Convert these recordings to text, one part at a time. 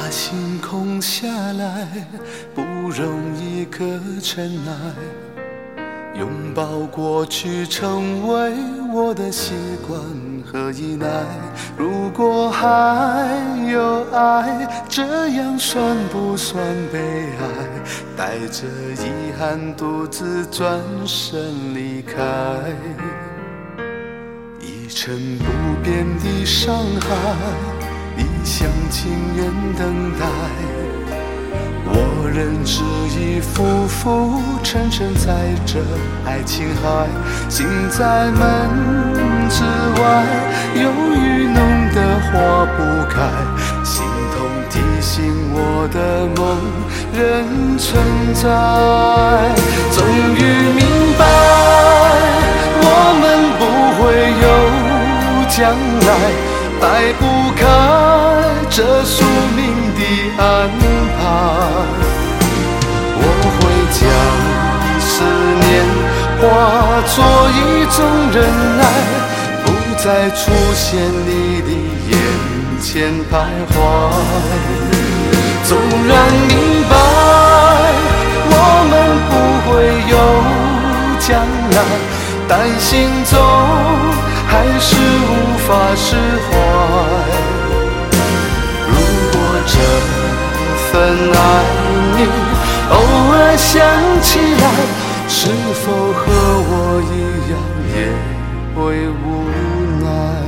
把心空下来，不容易可承耐。拥抱过去成为我的习惯和依赖。如果还有爱，这样算不算被爱？带着遗憾独自转身离开，一成不变的伤害，一厢情愿等待。我仍执意浮浮沉沉在这爱情海，心在门之外，忧郁浓得化不开，心痛提醒我的梦仍存在。终于明白，我们不会有将来，摆不开这宿命的安排。我会将思念化作一种忍耐，不再出现你的眼前徘徊。纵然明白我们不会有将来，但心中还是无法释怀。如果这份爱你偶尔想起来，是否和我一样也会无奈？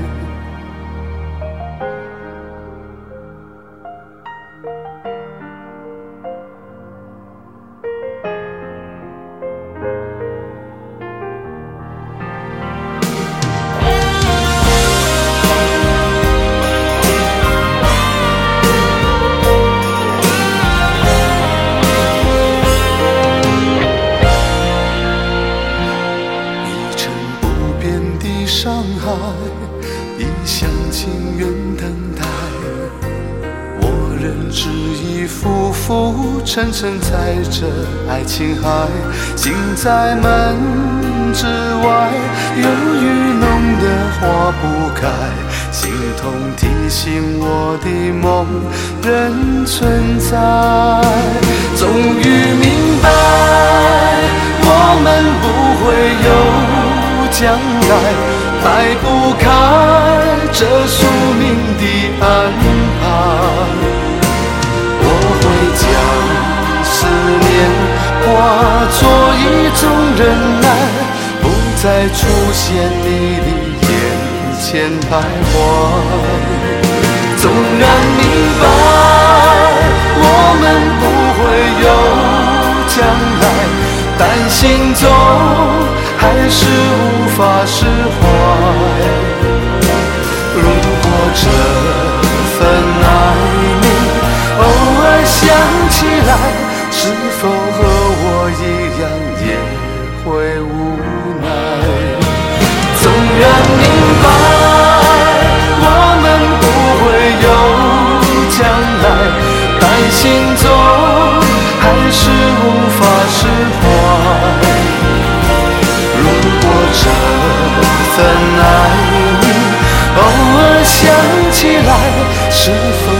伤害，一厢情愿等待。我仍执意浮浮沉沉在这爱情海，心在门之外，忧郁浓得化不开，心痛提醒我的梦仍存在。终于明白，我们不会有将来，摆不开这宿命的安排。我会将思念化作一种忍耐，不再出现你的眼前徘徊。纵然明白我们不会有将来，但心中还是无法释怀。如果这份爱你偶尔想起来，是否和我一样也会无奈？纵然明白我们不会有将来，但心中还是无法释怀。这份爱你偶尔想起来，是否